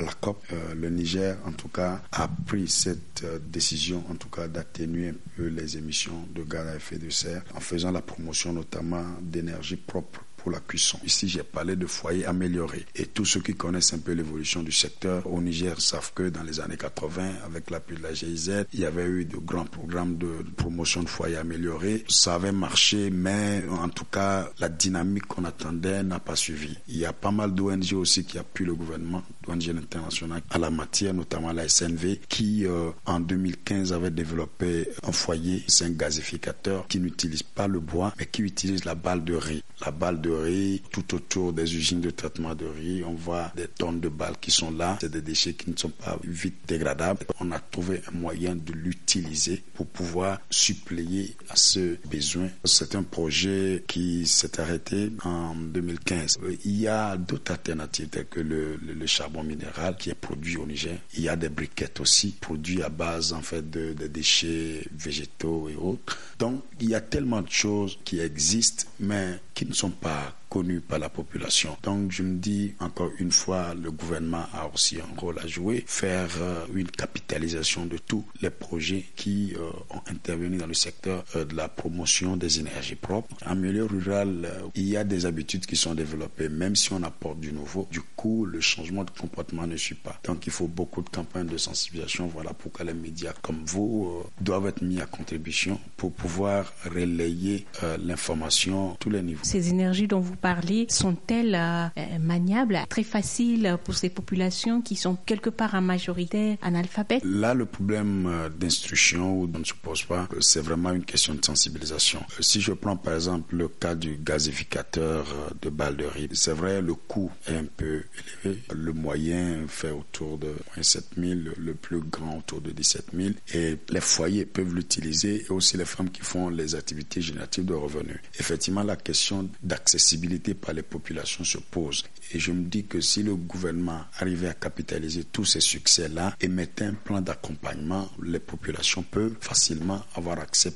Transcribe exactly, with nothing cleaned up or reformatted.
à la C O P. Euh, le Niger, en tout cas, a pris cette euh, décision, en tout cas, d'atténuer un peu les émissions de gaz à effet de serre en faisant la promotion notamment d'énergie propre pour la cuisson. Ici, j'ai parlé de foyers améliorés. Et tous ceux qui connaissent un peu l'évolution du secteur au Niger savent que dans les années quatre-vingts, avec l'appui de la G I Z, il y avait eu de grands programmes de promotion de foyers améliorés. Ça avait marché, mais en tout cas, la dynamique qu'on attendait n'a pas suivi. Il y a pas mal d'O N G aussi qui appuient le gouvernement, d'O N G internationales à la matière, notamment la S N V, qui euh, en deux mille quinze avait développé un foyer, c'est un gazificateur qui n'utilise pas le bois, mais qui utilise la balle de riz. La balle de riz, tout autour des usines de traitement de riz, on voit des tonnes de balles qui sont là. C'est des déchets qui ne sont pas vite dégradables. On a trouvé un moyen de l'utiliser pour pouvoir suppléer à ce besoin. C'est un projet qui s'est arrêté en deux mille quinze. Il y a d'autres alternatives telles que le, le, le charbon minéral qui est produit au Niger. Il y a des briquettes aussi produits à base en fait de, de déchets végétaux et autres. Donc il y a tellement de choses qui existent mais qui ne sont pas connues par la population. Donc je me dis encore une fois, le gouvernement a aussi un rôle à jouer, faire euh, une capitalisation de tous les projets qui euh, ont intervenu dans le secteur euh, de la promotion des énergies propres. En milieu rural, euh, il y a des habitudes qui sont développées, même si on apporte du nouveau. Du coup, le changement de comportement ne suit pas. Donc il faut beaucoup de campagnes de sensibilisation. Voilà pourquoi les médias comme vous euh, doivent être mis à contribution pour pouvoir relayer euh, l'information à tous les niveaux. Ces énergies dont vous parlez sont-elles euh, maniables, très faciles pour ces populations qui sont quelque part en majorité analphabètes? Là, le problème euh, d'instruction où on ne se pose pas, c'est vraiment une question de sensibilisation. Euh, si je prends par exemple le cas du gazificateur euh, de balles de riz, c'est vrai, le coût est un peu élevé. Le moyen fait autour de sept mille, le plus grand autour de dix-sept mille. Et les foyers peuvent l'utiliser et aussi les femmes qui font les activités génératives de revenus. Effectivement, la question d'accessibilité par les populations se pose. Et je me dis que si le gouvernement arrivait à capitaliser tous ces succès-là et mettait un plan d'accompagnement, les populations peuvent facilement avoir accès